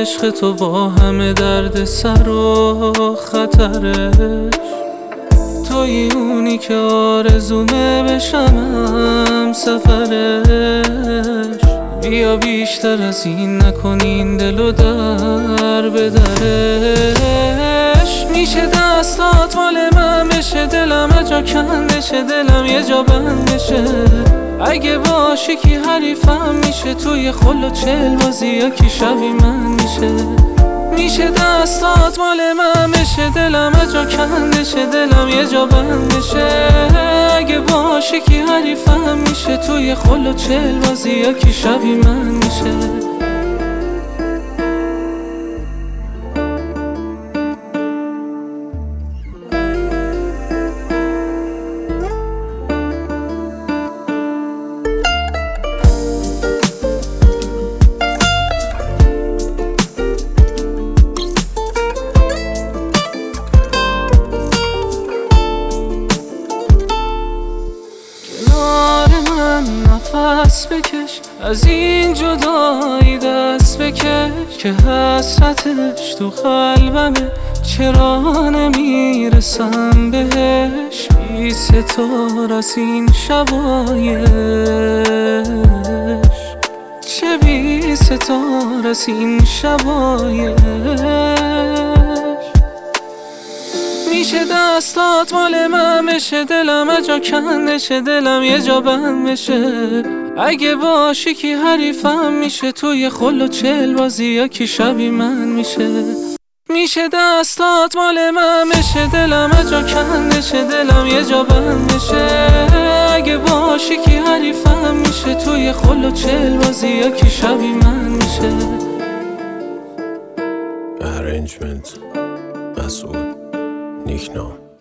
عشق تو با همه درد سر و خطرش، توی اونی که آرزومه بشم سفرش. بیا بیشتر از این نکنین دلو در به درش. میشه دستات مال من بشه، دلم اجا کندشه، دلم یه جا بندشه. اگه باشی کی حریفم میشه، توی خل و چل بازی یا کی شبی من میشه. میشه دستات مال من بشه، دلم اجا کندشه، دلم یه جا بندشه. اگه باشی کی حریفم میشه، توی خل و چل بازی یا کی شبی من میشه. نفس بکش، از این جدایی دست بکش، که حسرتش تو قلبمه، چرا نمیرسم بهش. بی ستار از این شبایش، چه بی ستار از این شبایش. میشه دستات مال من بشه، دلم اجا کندشه، دلم یه جا بند بشه. اگه باشی کی حریفم میشه، توی خل و چل بازی یا کی شبی من میشه. میشه دستات مال من بشه، دلم اجا کندشه، دلم یه جا بند بشه. اگه باشی کی حریفم میشه، توی خل و چل بازی یا کی شبی من میشه. Arrangement مسعود نیکنام.